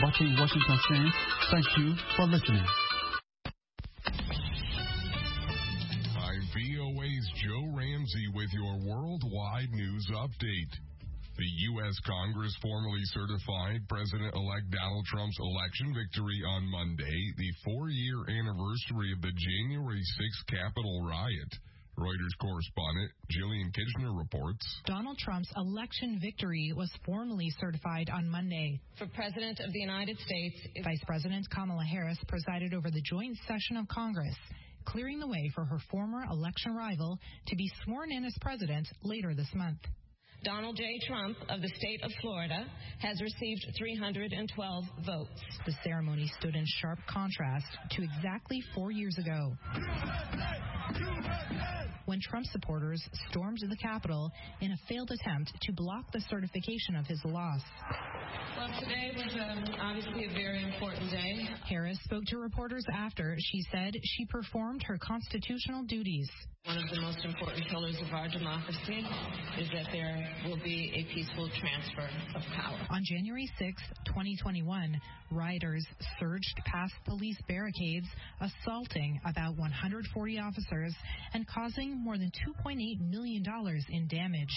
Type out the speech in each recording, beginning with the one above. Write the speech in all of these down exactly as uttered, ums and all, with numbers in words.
watching Washington Stream. Thank you for listening. I'm V O A's Joe Ramsey with your worldwide news update. The U S Congress formally certified President-elect Donald Trump's election victory on Monday, the four-year anniversary of the January sixth Capitol riot. Reuters correspondent Jillian Kitchener reports. Donald Trump's election victory was formally certified on Monday. For President of the United States, Vice President Kamala Harris presided over the joint session of Congress, clearing the way for her former election rival to be sworn in as president later this month. Donald J. Trump of the state of Florida has received three hundred twelve votes. The ceremony stood in sharp contrast to exactly four years ago, when Trump supporters stormed the Capitol in a failed attempt to block the certification of his loss. Well, today was um, obviously a very important day. Harris spoke to reporters after she said she performed her constitutional duties. One of the most important pillars of our democracy is that there will be a peaceful transfer of power. On January sixth, twenty twenty-one, rioters surged past police barricades, assaulting about one hundred forty officers and causing more than two point eight million dollars in damage.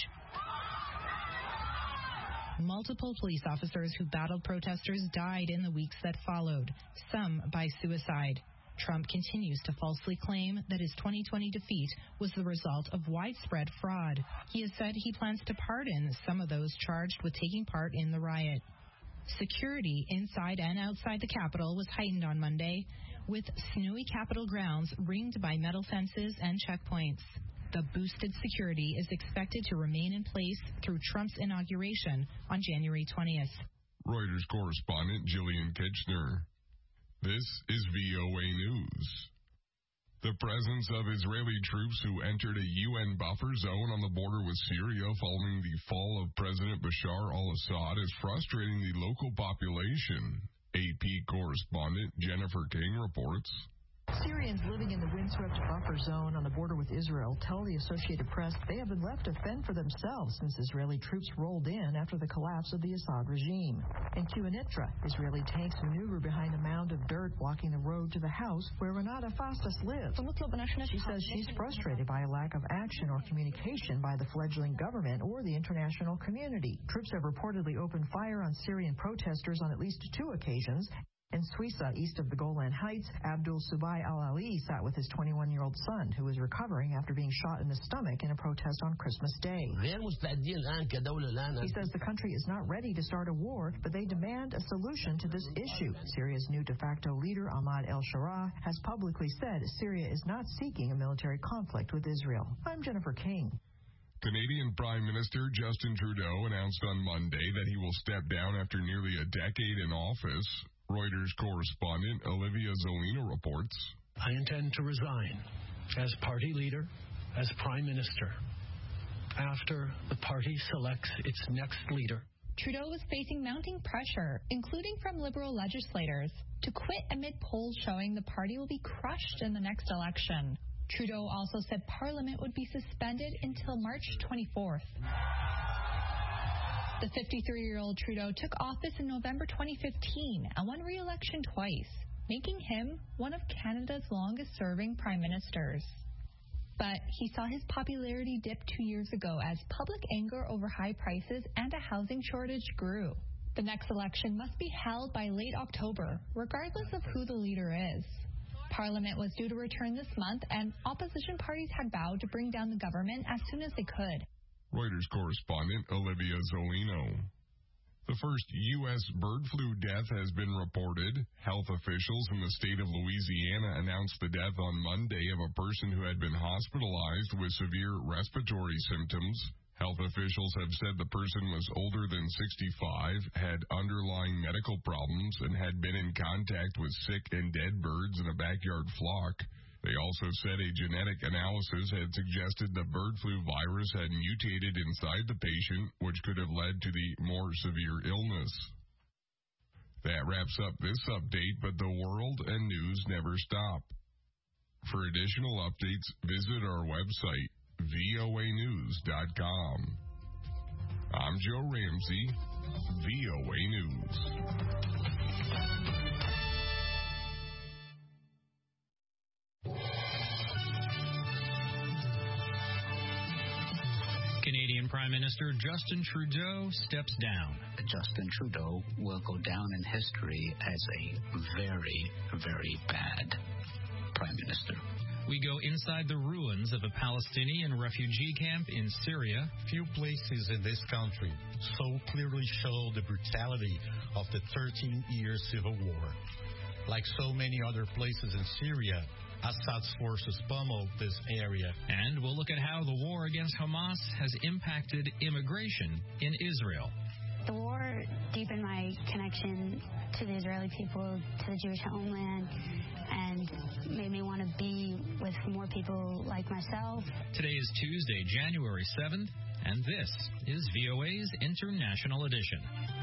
Multiple police officers who battled protesters died in the weeks that followed, some by suicide. Trump continues to falsely claim that his twenty twenty defeat was the result of widespread fraud. He has said he plans to pardon some of those charged with taking part in the riot. Security inside and outside the Capitol was heightened on Monday, with snowy Capitol grounds ringed by metal fences and checkpoints. The boosted security is expected to remain in place through Trump's inauguration on January twentieth. Reuters correspondent Jillian Kitchener. This is V O A News. The presence of Israeli troops who entered a U N buffer zone on the border with Syria following the fall of President Bashar al-Assad is frustrating the local population. A P correspondent Jennifer King reports. Syrians living in the windswept buffer zone on the border with Israel tell the Associated Press they have been left to fend for themselves since Israeli troops rolled in after the collapse of the Assad regime. In Quneitra, Israeli tanks maneuver behind a mound of dirt blocking the road to the house where Renata Fastas lives. She says she's frustrated by a lack of action or communication by the fledgling government or the international community. Troops have reportedly opened fire on Syrian protesters on at least two occasions. In Suisa, east of the Golan Heights, Abdul Subai al-Ali sat with his twenty-one-year-old son, who was recovering after being shot in the stomach in a protest on Christmas Day. He says the country is not ready to start a war, but they demand a solution to this issue. Syria's new de facto leader, Ahmad el-Sharaa, has publicly said Syria is not seeking a military conflict with Israel. I'm Jennifer King. Canadian Prime Minister Justin Trudeau announced on Monday that he will step down after nearly a decade in office. Reuters correspondent Olivia Zolino reports. I intend to resign as party leader, as Prime Minister, after the party selects its next leader. Trudeau is facing mounting pressure, including from Liberal legislators, to quit amid polls showing the party will be crushed in the next election. Trudeau also said Parliament would be suspended until March twenty-fourth. The fifty-three-year-old Trudeau took office in November twenty fifteen and won re-election twice, making him one of Canada's longest-serving prime ministers. But he saw his popularity dip two years ago as public anger over high prices and a housing shortage grew. The next election must be held by late October, regardless of who the leader is. Parliament was due to return this month, and opposition parties had vowed to bring down the government as soon as they could. Reuters correspondent Olivia Zolino. The first U S bird flu death has been reported. Health officials in the state of Louisiana announced the death on Monday of a person who had been hospitalized with severe respiratory symptoms. Health officials have said the person was older than sixty-five, had underlying medical problems, and had been in contact with sick and dead birds in a backyard flock. They also said a genetic analysis had suggested the bird flu virus had mutated inside the patient, which could have led to the more severe illness. That wraps up this update, but the world and news never stop. For additional updates, visit our website, V O A news dot com. I'm Joe Ramsey, V O A News. Canadian Prime Minister Justin Trudeau steps down. Justin Trudeau will go down in history as a very, very bad Prime Minister. We go inside the ruins of a Palestinian refugee camp in Syria. Few places in this country so clearly show the brutality of the thirteen-year civil war. Like so many other places in Syria, Assad's forces pummeled this area. And we'll look at how the war against Hamas has impacted immigration in Israel. The war deepened my connection to the Israeli people, to the Jewish homeland, and made me want to be with more people like myself. Today is Tuesday, January seventh, and this is V O A's International Edition.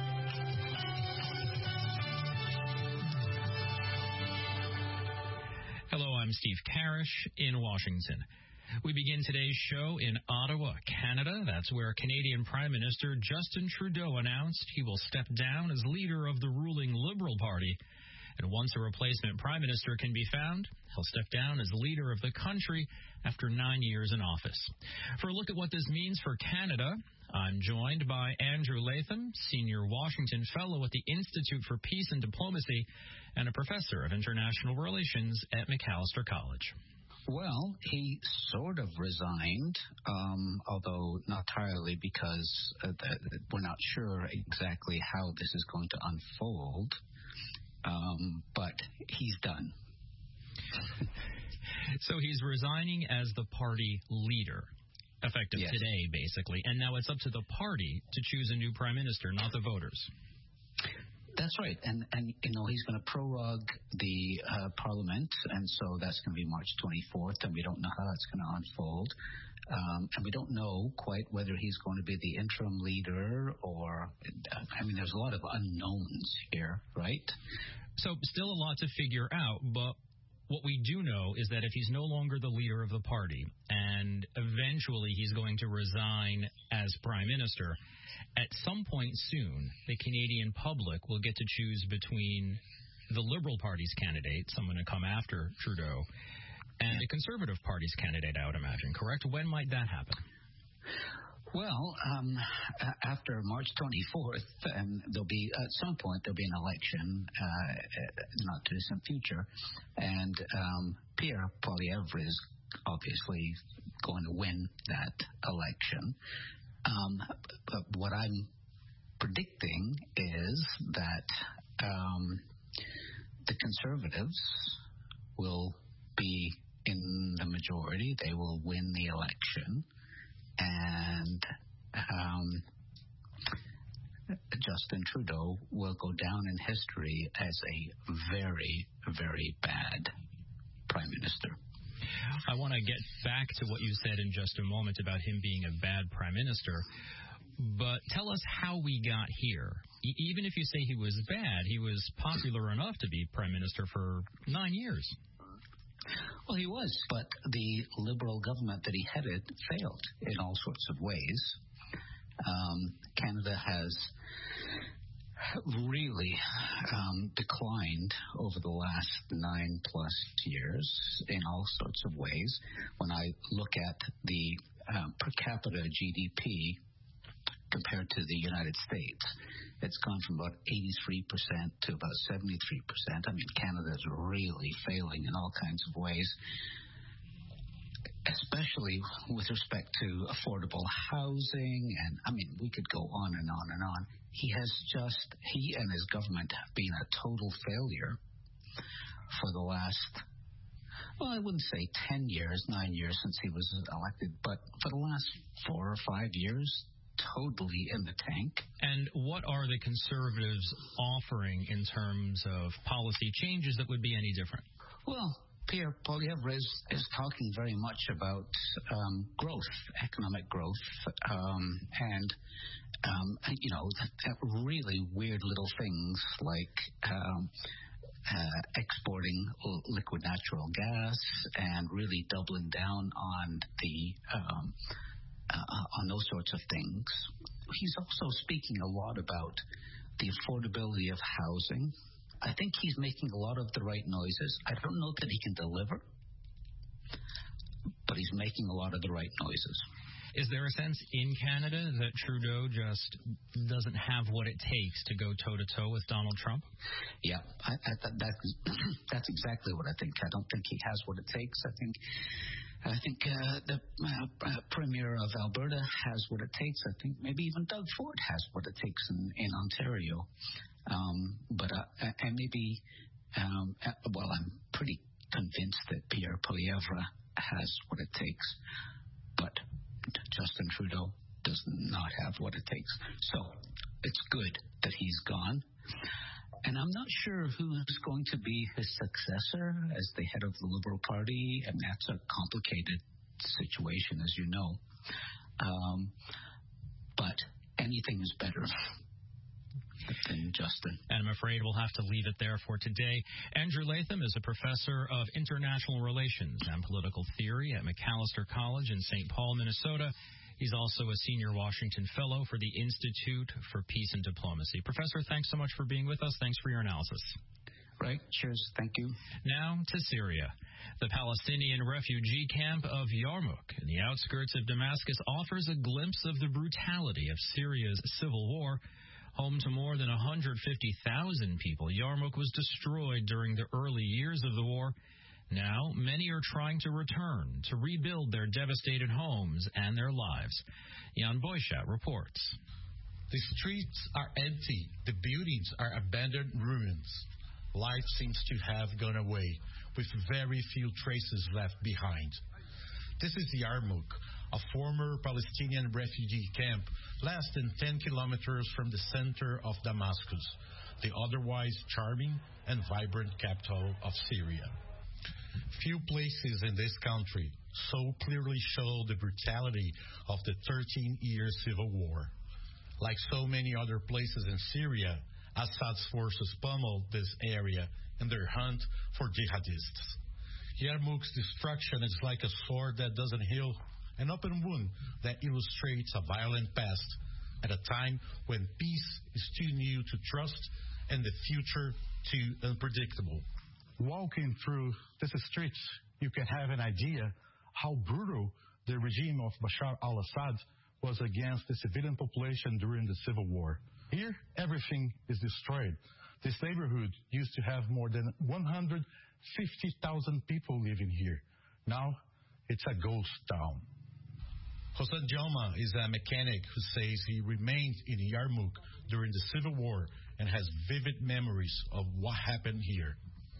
Hello, I'm Steve Karish in Washington. We begin today's show in Ottawa, Canada. That's where Canadian Prime Minister Justin Trudeau announced he will step down as leader of the ruling Liberal Party. And once a replacement prime minister can be found, he'll step down as leader of the country after nine years in office. For a look at what this means for Canada, I'm joined by Andrew Latham, Senior Washington Fellow at the Institute for Peace and Diplomacy and a Professor of International Relations at Macalester College. Well, he sort of resigned, um, although not entirely, because uh, th- we're not sure exactly how this is going to unfold. Um, but he's done. So he's resigning as the party leader, effective yes. today, basically. And now it's up to the party to choose a new prime minister, not the voters. That's right. And, and you know, he's going to prorogue the uh, parliament, and so that's going to be March twenty-fourth, and we don't know how that's going to unfold. Um, and we don't know quite whether he's going to be the interim leader or, I mean, there's a lot of unknowns here, right? So still a lot to figure out, but what we do know is that if he's no longer the leader of the party and eventually he's going to resign as prime minister, at some point soon, the Canadian public will get to choose between the Liberal Party's candidate, someone to come after Trudeau, and the Conservative Party's candidate, I would imagine, correct? When might that happen? Well, um, after March twenty-fourth, um, there'll be, at some point, there'll be an election, uh, not too distant future, and um, Pierre Poilievre is obviously going to win that election. Um, but what I'm predicting is that um, the Conservatives will be in the majority. They will win the election. And um, Justin Trudeau will go down in history as a very, very bad prime minister. I want to get back to what you said in just a moment about him being a bad prime minister, but tell us how we got here. E- even if you say he was bad, he was popular enough to be prime minister for nine years. Well, he was, but the Liberal government that he headed failed in all sorts of ways. Um, Canada has really um, declined over the last nine plus years in all sorts of ways. When I look at the um, per capita G D P compared to the United States, it's gone from about eighty-three percent to about seventy-three percent. I mean, Canada is really failing in all kinds of ways, especially with respect to affordable housing. And, I mean, we could go on and on and on. He has just, he and his government have been a total failure for the last, well, I wouldn't say ten years, nine years since he was elected, but for the last four or five years, totally in the tank. And what are the Conservatives offering in terms of policy changes that would be any different? Well, Pierre Poilievre is, is talking very much about um, growth, economic growth, um, and, um, you know, really weird little things like um, uh, exporting liquid natural gas and really doubling down on the um, uh, on those sorts of things. He's also speaking a lot about the affordability of housing. I think he's making a lot of the right noises. I don't know that he can deliver, but he's making a lot of the right noises. Is there a sense in Canada that Trudeau just doesn't have what it takes to go toe-to-toe with Donald Trump? Yeah, I, I, that's, that's exactly what I think. I don't think he has what it takes. I think I think uh, the uh, uh, Premier of Alberta has what it takes. I think maybe even Doug Ford has what it takes in, in Ontario. Um, but uh, and maybe, um, uh, well, I'm pretty convinced that Pierre Poilievre has what it takes. But Justin Trudeau does not have what it takes. So it's good that he's gone. And I'm not sure who is going to be his successor as the head of the Liberal Party. And that's a complicated situation, as you know. Um, but anything is better than Justin. And I'm afraid we'll have to leave it there for today. Andrew Latham is a professor of international relations and political theory at Macalester College in Saint Paul, Minnesota. He's also a senior Washington Fellow for the Institute for Peace and Diplomacy. Professor, thanks so much for being with us. Thanks for your analysis. Right. Cheers. Thank you. Now to Syria. The Palestinian refugee camp of Yarmouk in the outskirts of Damascus offers a glimpse of the brutality of Syria's civil war. Home to more than one hundred fifty thousand people, Yarmouk was destroyed during the early years of the war. Now, many are trying to return to rebuild their devastated homes and their lives. Jan Boychat reports. The streets are empty. The buildings are abandoned ruins. Life seems to have gone away, with very few traces left behind. This is Yarmouk, a former Palestinian refugee camp less than ten kilometers from the center of Damascus, the otherwise charming and vibrant capital of Syria. Few places in this country so clearly show the brutality of the thirteen-year civil war. Like so many other places in Syria, Assad's forces pummeled this area in their hunt for jihadists. Yarmouk's destruction is like a sword that doesn't heal, an open wound that illustrates a violent past at a time when peace is too new to trust and the future too unpredictable. Walking through these streets, you can have an idea how brutal the regime of Bashar al-Assad was against the civilian population during the civil war. Here, everything is destroyed. This neighborhood used to have more than one hundred fifty thousand people living here. Now, it's a ghost town. Hosan Joma is a mechanic who says he remained in Yarmouk during the civil war and has vivid memories of what happened here.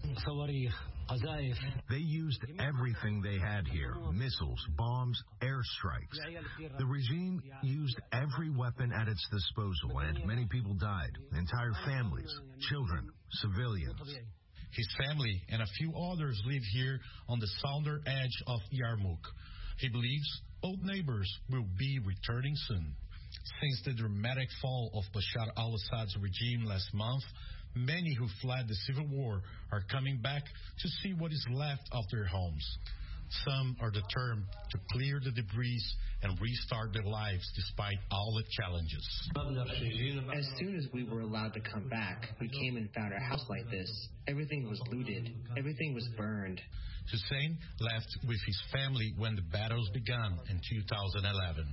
They used everything they had here, missiles, bombs, airstrikes. The regime used every weapon at its disposal, and many people died, entire families, children, civilians. His family and a few others live here on the southern edge of Yarmouk. He believes old neighbors will be returning soon. Since the dramatic fall of Bashar al-Assad's regime last month, many who fled the civil war are coming back to see what is left of their homes. Some are determined to clear the debris and restart their lives despite all the challenges. As soon as we were allowed to come back, we came and found our house like this. Everything was looted. Everything was burned. Hussein left with his family when the battles began in two thousand eleven.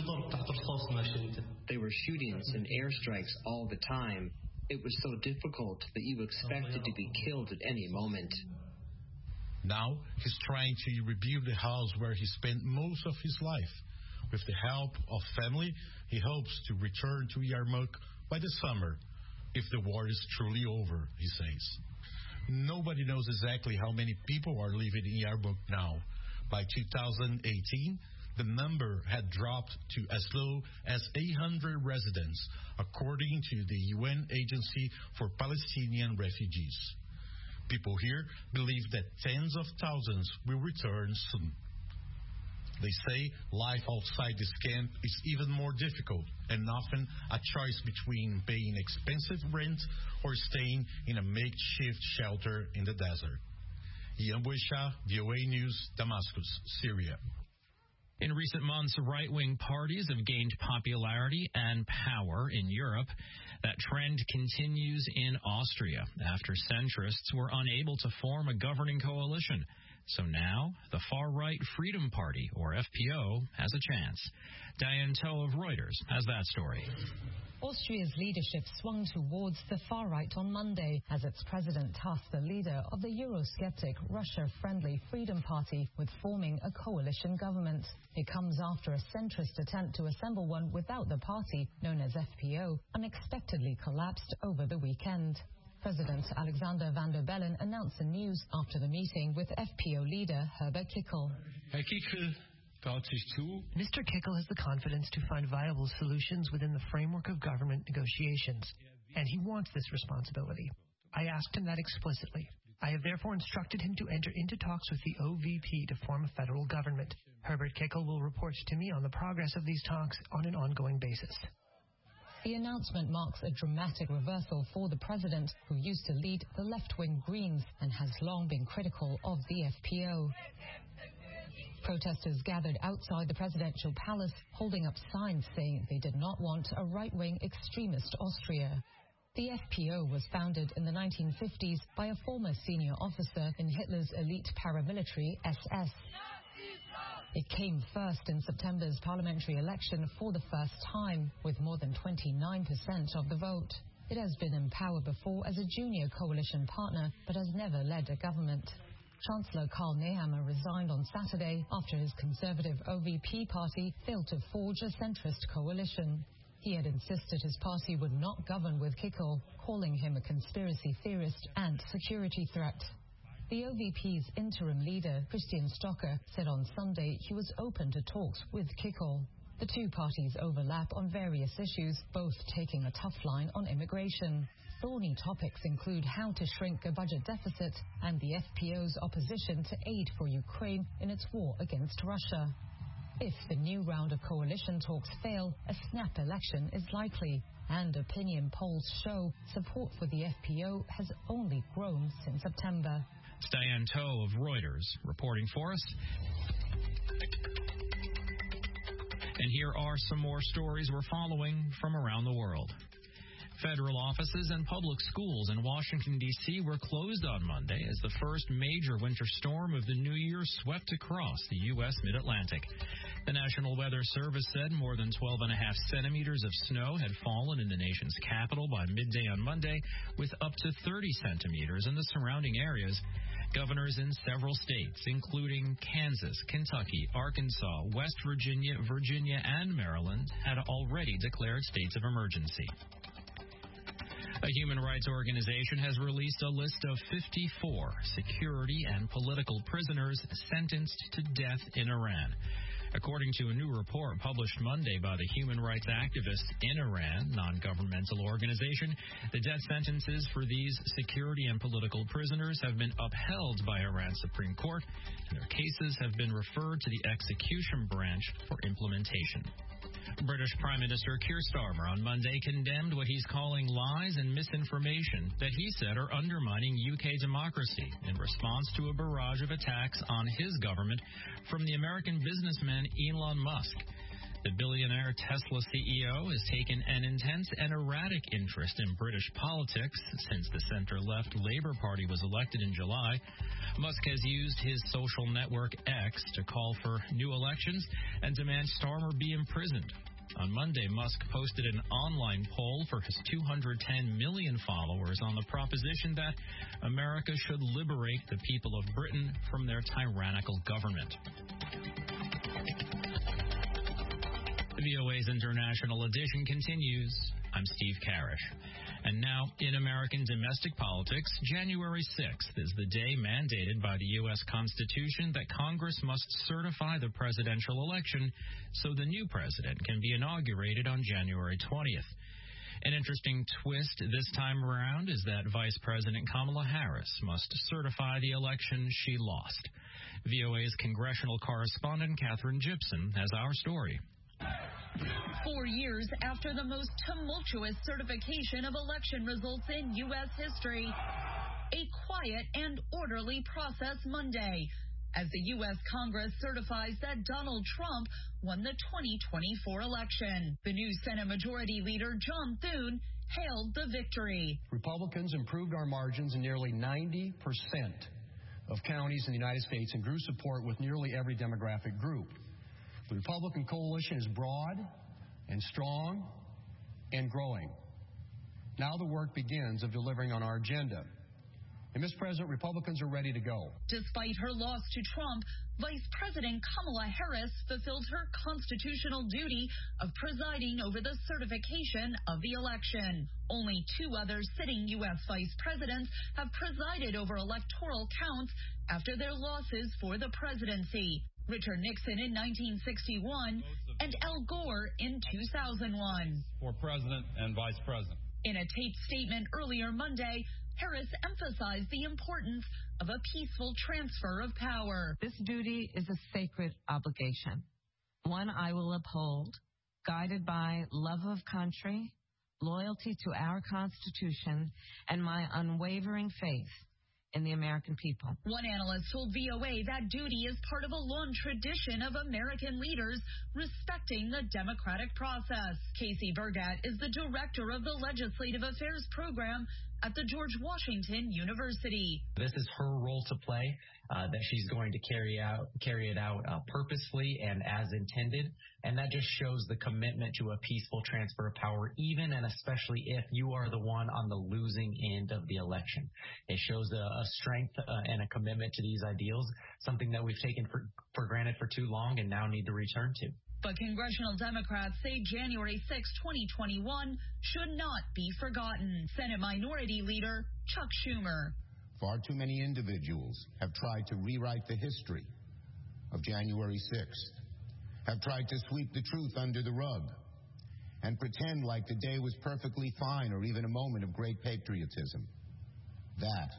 There were shootings and airstrikes all the time. It was so difficult that you expected to be killed at any moment. Now, he's trying to rebuild the house where he spent most of his life. With the help of family, he hopes to return to Yarmouk by the summer, if the war is truly over, he says. Nobody knows exactly how many people are living in Yarmouk now. By two thousand eighteen, the number had dropped to as low as eight hundred residents, according to the U N Agency for Palestinian Refugees. People here believe that tens of thousands will return soon. They say life outside this camp is even more difficult and often a choice between paying expensive rent or staying in a makeshift shelter in the desert. Jan Boychat, V O A News, Damascus, Syria. In recent months, right-wing parties have gained popularity and power in Europe. That trend continues in Austria after centrists were unable to form a governing coalition. So now, the far-right Freedom Party, or F P O, has a chance. Diane Toe of Reuters has that story. Austria's leadership swung towards the far right on Monday as its president tasked the leader of the Eurosceptic, Russia-friendly Freedom Party with forming a coalition government. It comes after a centrist attempt to assemble one without the party, known as F P O, unexpectedly collapsed over the weekend. President Alexander Van der Bellen announced the news after the meeting with F P O leader Herbert Kickl. Herr Kickl traut sich zu. Mister Kickl has the confidence to find viable solutions within the framework of government negotiations, and he wants this responsibility. I asked him that explicitly. I have therefore instructed him to enter into talks with the O V P to form a federal government. Herbert Kickl will report to me on the progress of these talks on an ongoing basis. The announcement marks a dramatic reversal for the president, who used to lead the left-wing Greens and has long been critical of the F P O. Protesters gathered outside the presidential palace, holding up signs saying they did not want a right-wing extremist Austria. The F P O was founded in the nineteen fifties by a former senior officer in Hitler's elite paramilitary S S. It came first in September's parliamentary election for the first time, with more than twenty-nine percent of the vote. It has been in power before as a junior coalition partner, but has never led a government. Chancellor Karl Nehammer resigned on Saturday after his conservative O V P party failed to forge a centrist coalition. He had insisted his party would not govern with Kickl, calling him a conspiracy theorist and security threat. The O V P's interim leader, Christian Stocker, said on Sunday he was open to talks with Kickl. The two parties overlap on various issues, both taking a tough line on immigration. Thorny topics include how to shrink a budget deficit and the F P O's opposition to aid for Ukraine in its war against Russia. If the new round of coalition talks fail, a snap election is likely, and opinion polls show support for the F P O has only grown since September. It's Diane Toe of Reuters reporting for us. And here are some more stories we're following from around the world. Federal offices and public schools in Washington, D C were closed on Monday as the first major winter storm of the new year swept across the U S mid-Atlantic. The National Weather Service said more than twelve and a half centimeters of snow had fallen in the nation's capital by midday on Monday, with up to thirty centimeters in the surrounding areas. Governors in several states, including Kansas, Kentucky, Arkansas, West Virginia, Virginia, and Maryland, had already declared states of emergency. A human rights organization has released a list of fifty-four security and political prisoners sentenced to death in Iran. According to a new report published Monday by the human rights activists in Iran non-governmental organization, the death sentences for these security and political prisoners have been upheld by Iran's Supreme Court, and their cases have been referred to the execution branch for implementation. British Prime Minister Keir Starmer on Monday condemned what he's calling lies and misinformation that he said are undermining U K democracy in response to a barrage of attacks on his government from the American businessman Elon Musk. The billionaire Tesla C E O has taken an intense and erratic interest in British politics since the center-left Labour Party was elected in July. Musk has used his social network X to call for new elections and demand Starmer be imprisoned. On Monday, Musk posted an online poll for his two hundred ten million followers on the proposition that America should liberate the people of Britain from their tyrannical government. V O A's International Edition continues. I'm Steve Karish. And now, in American domestic politics, January sixth is the day mandated by the U S Constitution that Congress must certify the presidential election so the new president can be inaugurated on January twentieth. An interesting twist this time around is that Vice President Kamala Harris must certify the election she lost. V O A's congressional correspondent Catherine Gibson has our story. Four years after the most tumultuous certification of election results in U S history, a quiet and orderly process Monday as the U S Congress certifies that Donald Trump won the twenty twenty-four election. The new Senate Majority Leader John Thune hailed the victory. Republicans improved our margins in nearly ninety percent of counties in the United States and grew support with nearly every demographic group. The Republican coalition is broad and strong and growing. Now the work begins of delivering on our agenda. And, Mister President, Republicans are ready to go. Despite her loss to Trump, Vice President Kamala Harris fulfilled her constitutional duty of presiding over the certification of the election. Only two other sitting U S vice presidents have presided over electoral counts after their losses for the presidency. Richard Nixon in nineteen sixty-one and Al Gore in two thousand one. For president and vice president. In a taped statement earlier Monday, Harris emphasized the importance of a peaceful transfer of power. This duty is a sacred obligation, one I will uphold, guided by love of country, loyalty to our Constitution, and my unwavering faith in the American people. One analyst told V O A that duty is part of a long tradition of American leaders respecting the democratic process. Casey Burgat is the director of the Legislative Affairs Program at the George Washington University. This is her role to play, uh, that she's going to carry out, carry it out uh, purposefully and as intended. And that just shows the commitment to a peaceful transfer of power, even and especially if you are the one on the losing end of the election. It shows a, a strength uh, and a commitment to these ideals, something that we've taken for, for granted for too long and now need to return to. But congressional Democrats say January sixth, twenty twenty-one should not be forgotten. Senate Minority Leader Chuck Schumer. Far too many individuals have tried to rewrite the history of January sixth, have tried to sweep the truth under the rug and pretend like the day was perfectly fine or even a moment of great patriotism. That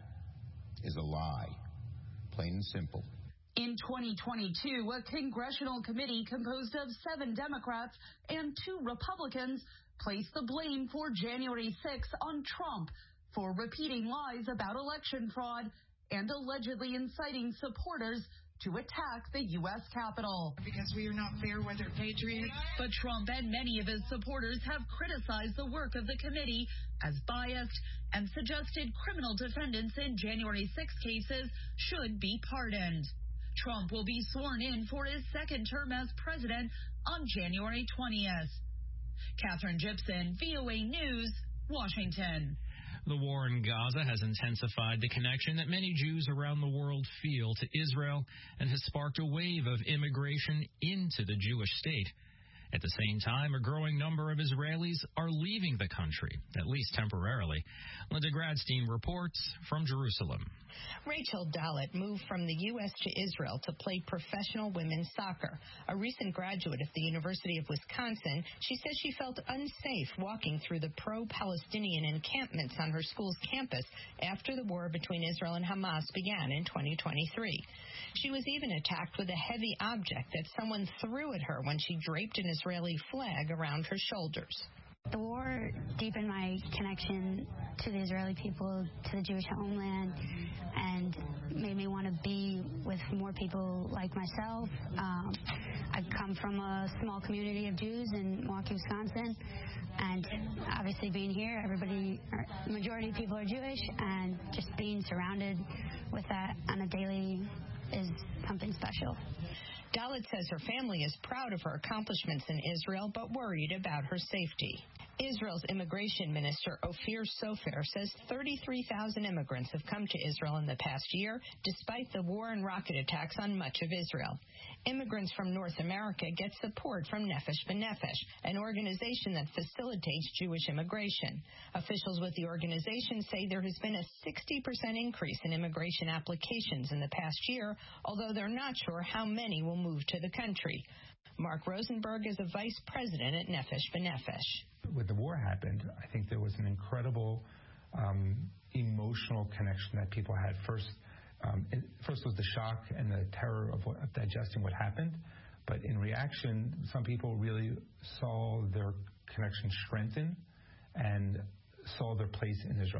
is a lie, plain and simple. In twenty twenty-two, a congressional committee composed of seven Democrats and two Republicans placed the blame for January sixth on Trump for repeating lies about election fraud and allegedly inciting supporters to attack the U S Capitol. Because we are not fair weather patriots. But Trump and many of his supporters have criticized the work of the committee as biased and suggested criminal defendants in January sixth cases should be pardoned. Trump will be sworn in for his second term as president on January twentieth. Catherine Gibson, V O A News, Washington. The war in Gaza has intensified the connection that many Jews around the world feel to Israel and has sparked a wave of immigration into the Jewish state. At the same time, a growing number of Israelis are leaving the country, at least temporarily. Linda Gradstein reports from Jerusalem. Rachel Dalit moved from the U S to Israel to play professional women's soccer. A recent graduate of the University of Wisconsin, she says she felt unsafe walking through the pro-Palestinian encampments on her school's campus after the war between Israel and Hamas began in twenty twenty-three. She was even attacked with a heavy object that someone threw at her when she draped an Israeli flag around her shoulders. The war deepened my connection to the Israeli people, to the Jewish homeland, and made me want to be with more people like myself. Um, I come from a small community of Jews in Milwaukee, Wisconsin, and obviously being here, everybody, or the majority of people are Jewish, and just being surrounded with that on a daily is something special. Dalit says her family is proud of her accomplishments in Israel, but worried about her safety. Israel's immigration minister, Ophir Sofer, says thirty-three thousand immigrants have come to Israel in the past year, despite the war and rocket attacks on much of Israel. Immigrants from North America get support from Nefesh B'Nefesh, an organization that facilitates Jewish immigration. Officials with the organization say there has been a sixty percent increase in immigration applications in the past year, although they're not sure how many will move to the country. Mark Rosenberg is a vice president at Nefesh B'Nefesh. When the war happened, I think there was an incredible um, emotional connection that people had. First, um, it, first was the shock and the terror of, what, of digesting what happened. But in reaction, some people really saw their connection strengthen and saw their place in Israel.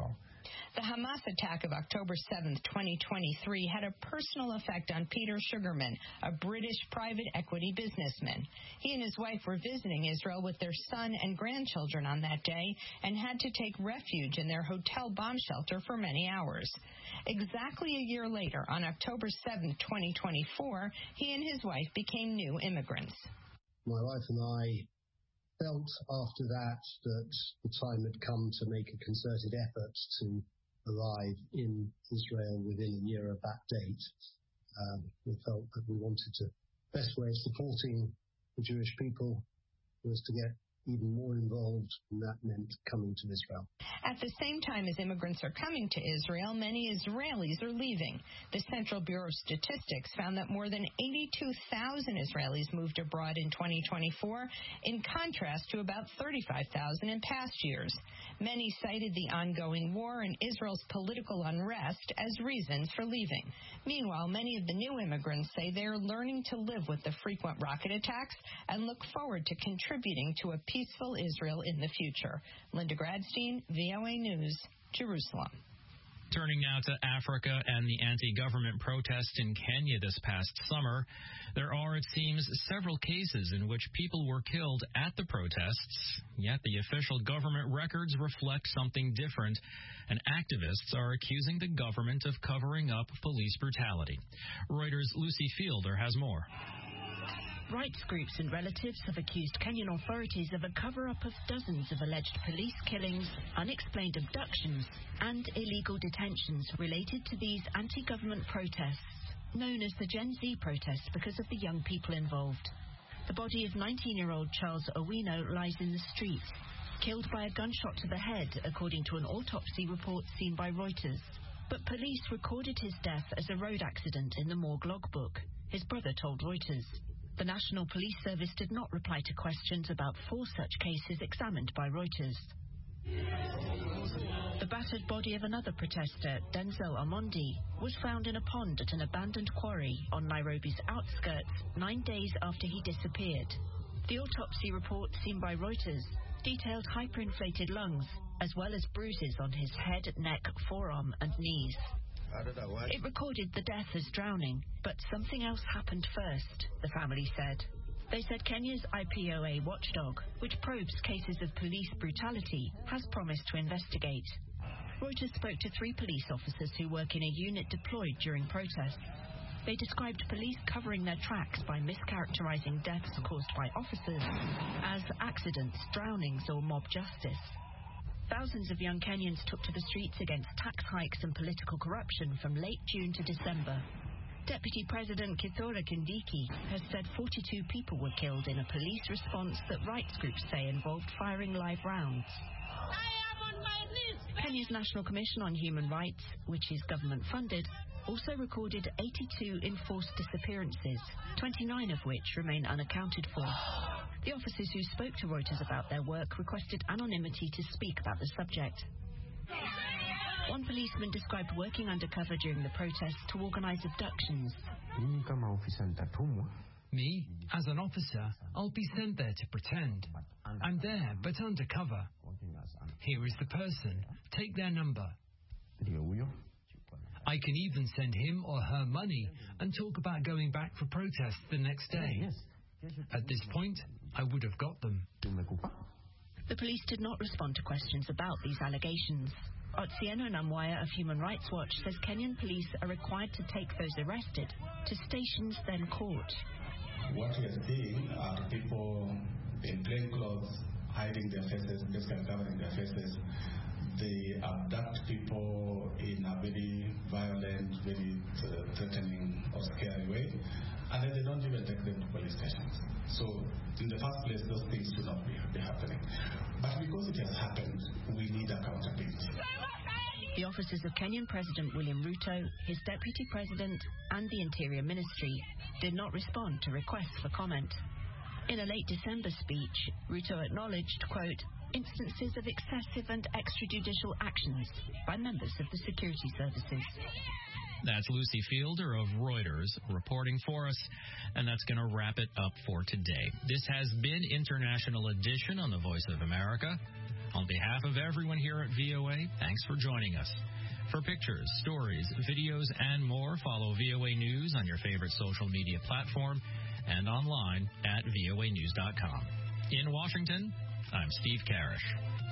The Hamas attack of October seventh, twenty twenty-three had a personal effect on Peter Sugarman, a British private equity businessman. He and his wife were visiting Israel with their son and grandchildren on that day and had to take refuge in their hotel bomb shelter for many hours. Exactly a year later, on October seventh, twenty twenty-four, he and his wife became new immigrants. My wife and I felt after that that the time had come to make a concerted effort to arrive in Israel within a year of that date. Um, we felt that we wanted to, the best way of supporting the Jewish people was to get even more involved, and that meant coming to Israel. At the same time as immigrants are coming to Israel, many Israelis are leaving. The Central Bureau of Statistics found that more than eighty-two thousand Israelis moved abroad in twenty twenty-four, in contrast to about thirty-five thousand in past years. Many cited the ongoing war and Israel's political unrest as reasons for leaving. Meanwhile, many of the new immigrants say they are learning to live with the frequent rocket attacks and look forward to contributing to a peaceful Israel in the future. Linda Gradstein, V O A News, Jerusalem. Turning now to Africa and the anti-government protests in Kenya this past summer, there are, it seems, several cases in which people were killed at the protests, yet the official government records reflect something different, and activists are accusing the government of covering up police brutality. Reuters' Lucy Fielder has more. Rights groups and relatives have accused Kenyan authorities of a cover-up of dozens of alleged police killings, unexplained abductions, and illegal detentions related to these anti-government protests, known as the Gen Z protests because of the young people involved. The body of nineteen-year-old Charles Owino lies in the street, killed by a gunshot to the head, according to an autopsy report seen by Reuters. But police recorded his death as a road accident in the morgue logbook, his brother told Reuters. The National Police Service did not reply to questions about four such cases examined by Reuters. The battered body of another protester, Denzel Omondi, was found in a pond at an abandoned quarry on Nairobi's outskirts nine days after he disappeared. The autopsy report seen by Reuters detailed hyperinflated lungs, as well as bruises on his head, neck, forearm, and knees. It recorded the death as drowning, but something else happened first, the family said. They said Kenya's I P O A watchdog, which probes cases of police brutality, has promised to investigate. Reuters spoke to three police officers who work in a unit deployed during protests. They described police covering their tracks by mischaracterizing deaths caused by officers as accidents, drownings, or mob justice. Thousands of young Kenyans took to the streets against tax hikes and political corruption from late June to December. Deputy President Kithure Kindiki has said forty-two people were killed in a police response that rights groups say involved firing live rounds. I am on my knees. Kenya's National Commission on Human Rights, which is government-funded, also recorded eighty-two enforced disappearances, twenty-nine of which remain unaccounted for. The officers who spoke to Reuters about their work requested anonymity to speak about the subject. One policeman described working undercover during the protests to organize abductions. Me, as an officer, I'll be sent there to pretend. I'm there, but undercover. Here is the person. Take their number. I can even send him or her money and talk about going back for protests the next day. At this point, I would have got them. The police did not respond to questions about these allegations. Otsieno Namwaya of Human Rights Watch says Kenyan police are required to take those arrested to stations, then court. What we are seeing are people in plain clothes hiding their faces, basically covering their faces. They abduct people in a very violent, very uh, threatening or scary way, and then they don't even take them to police stations. So, in the first place, those things should not be, be happening. But because it has happened, we need accountability. The officers of Kenyan President William Ruto, his Deputy President, and the Interior Ministry did not respond to requests for comment. In a late December speech, Ruto acknowledged, quote, instances of excessive and extrajudicial actions by members of the security services. That's Lucy Fielder of Reuters reporting for us, and that's going to wrap it up for today. This has been International Edition on the Voice of America. On behalf of everyone here at V O A, thanks for joining us. For pictures, stories, videos, and more, follow V O A News on your favorite social media platform and online at V O A news dot com. In Washington, I'm Steve Karish.